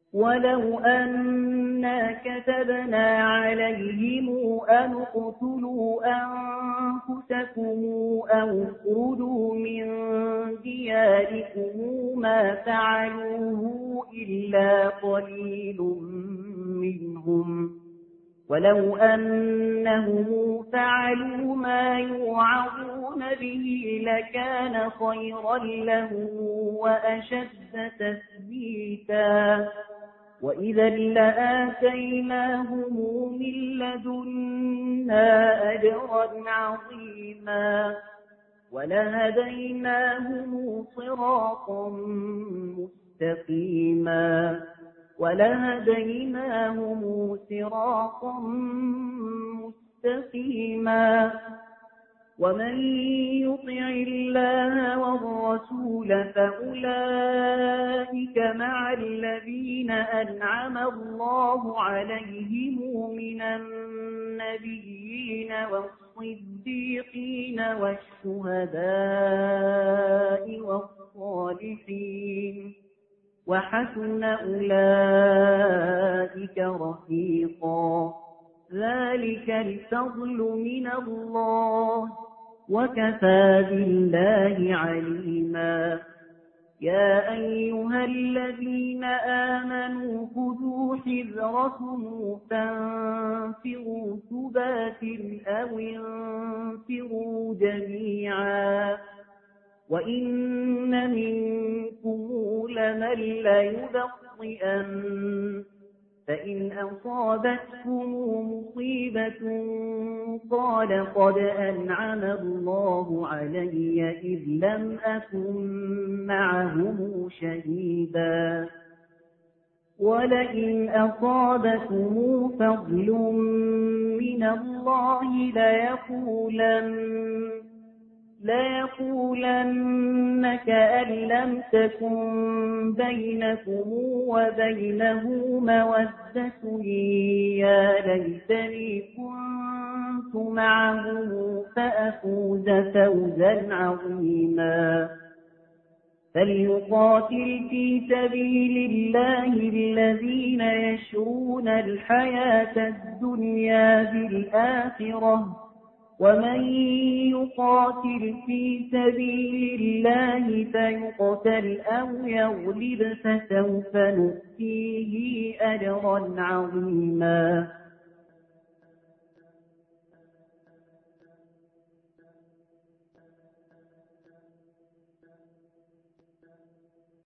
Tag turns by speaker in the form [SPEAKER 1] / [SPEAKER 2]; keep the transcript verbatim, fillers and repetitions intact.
[SPEAKER 1] ولو أنا كتبنا عليهم أن اقتلوا أنفسكم أو اخرجوا من دياركم ما فعلوه إلا قليل منهم ولو أنهم فعلوا ما يوعظون به لكان خيرا لهم وأشد تثبيتا وإذا لآتيناهم من لدنا أجرا عظيما ولهديناهم صراطا مستقيما ولهديناهم صراطا مستقيما ومن يطع الله والرسول فأولئك مع الذين أنعم الله عليهم من النبيين والصديقين والشهداء والصالحين وحسن أولئك رفيقا ذلك الفضل من الله وكفى بالله عليما يا أيها الذين آمنوا خذوا حذركم فانفروا ثبات أو انفروا جميعا وإن منكم لمن ليبطئن فإن أصابتكم مصيبة قال قد أنعم الله علي إذ لم أكن معهم شهيدا ولئن أصابكم فضل من الله ليقولن ليقولن كأن لم تكن بينكم وبينه مودة يا ليتني كنت معهم فأفوز فوزا عظيما فليقاتل في سبيل الله الذين يشرون الحياة الدنيا بالآخرة ومن يقاتل في سبيل الله فيقتل أو يغلب فسوف نؤتيه أجرا عظيما